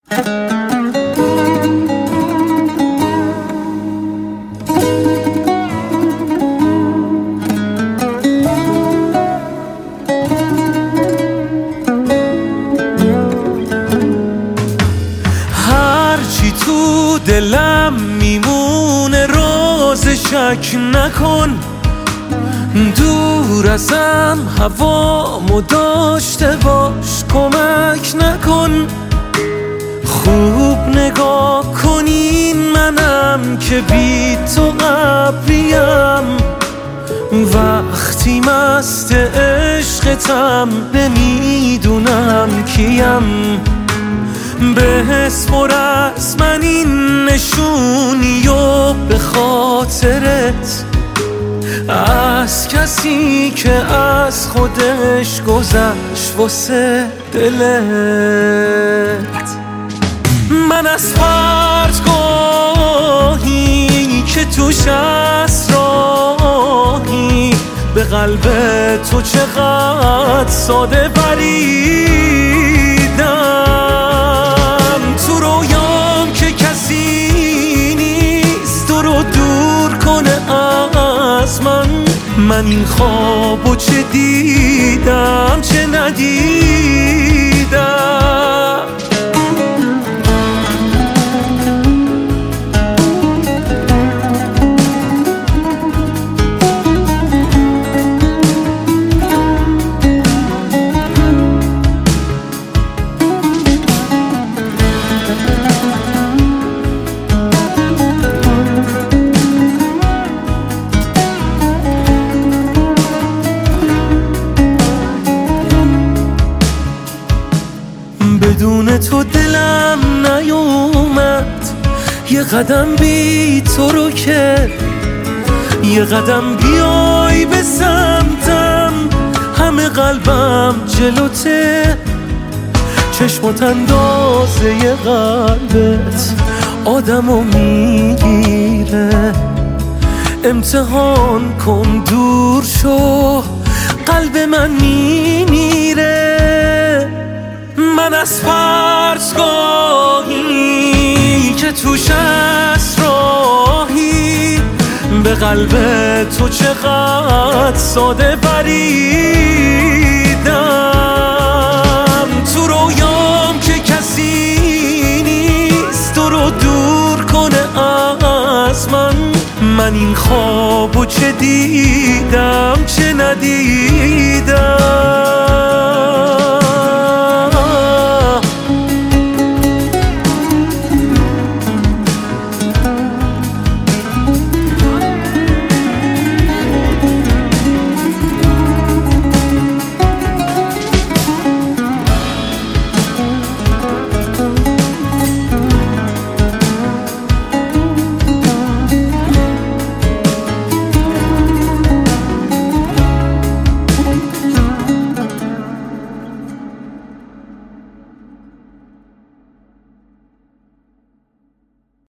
هرچی تو دلم میمونه راز شک نکن، دور ازم هوامو داشته باش کمک نکن. خوب نگاه کنین منم که بی تو قبریم، وقتی مست عشقتم نمیدونم کیم. بسپر من این نشونی و به خاطرت از کسی که از خودش گذشت واسه دلت. من از پرتگاهی که توش اسراری به قلب تو چقدر ساده بریدم. تو رویام که کسی نیست تو رو دور کنه از من این خوابو چه دیدم چه ندیدم. بدون تو دلم نیومد یه قدم بی تو رو که، یه قدم بیای به سمتم همه قلبم جلوته. چشمات اندازه قلبت آدمو میگیره، امتحان کن دور شو قلب من میمیره. من از پرتگاهی که توش اسراری به قلب تو چقدر ساده بریدم. تو رویام که کسی نیست تو رو دور کنه از من این خوابو چه دیدم چه ندیدم.